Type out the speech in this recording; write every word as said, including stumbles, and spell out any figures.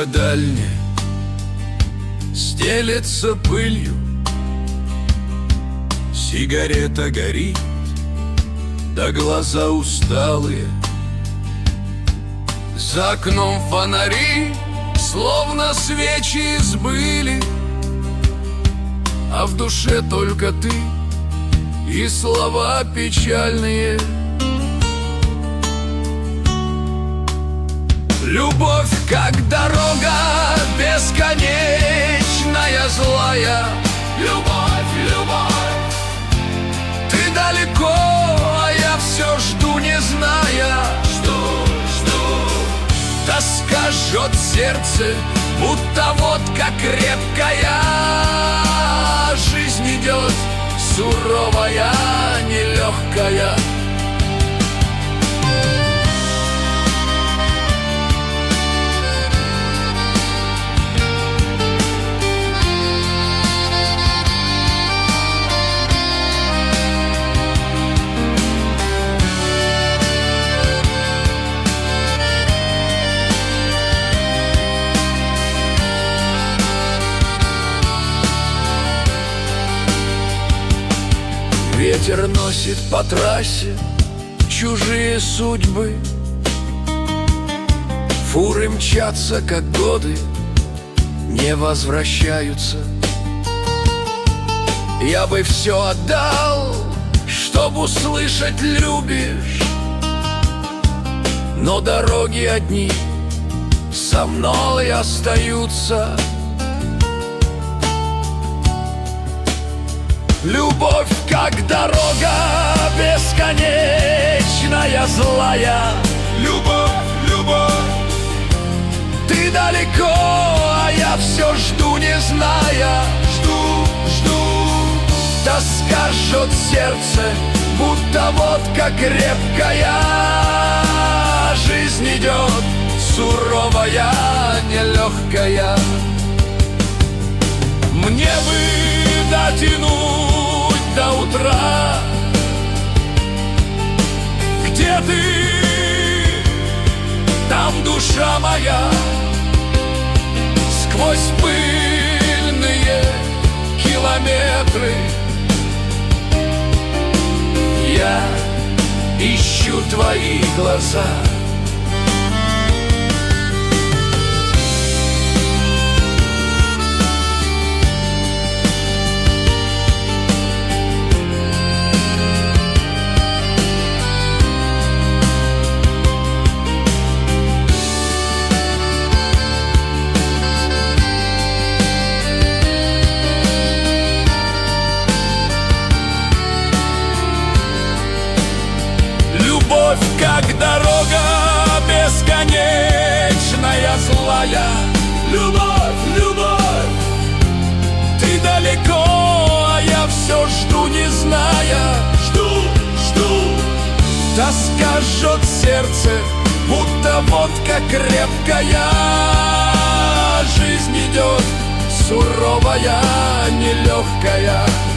Небо дальнее стелется пылью, сигарета горит, да глаза усталые. За окном фонари, словно свечи сбыли, а в душе только ты и слова печальные. Любовь, как дорога бесконечная, злая. Любовь, любовь, ты далеко, а я все жду, не зная. Жду, жду. Тоска жжет сердце, будто водка крепкая. Жизнь идет суровая, нелегкая. Ветер носит по трассе чужие судьбы, фуры мчатся, как годы, не возвращаются. Я бы все отдал, чтоб услышать «любишь», но дороги одни со мной остаются. Любовь, как дорога бесконечная, злая. Любовь, любовь, ты далеко, а я все жду, не зная. Жду, жду. Тоска жжет сердце, будто водка крепкая. Жизнь идет суровая, нелегкая. Мне бы дотянуть до утра. Где ты? Там душа моя. Сквозь пыльные километры я ищу твои глаза. Любовь, как дорога бесконечная, злая. Любовь, любовь, ты далеко, а я все жду, не зная. Жду, жду. Тоска жжет сердце, будто водка крепкая. Жизнь идет суровая, нелегкая.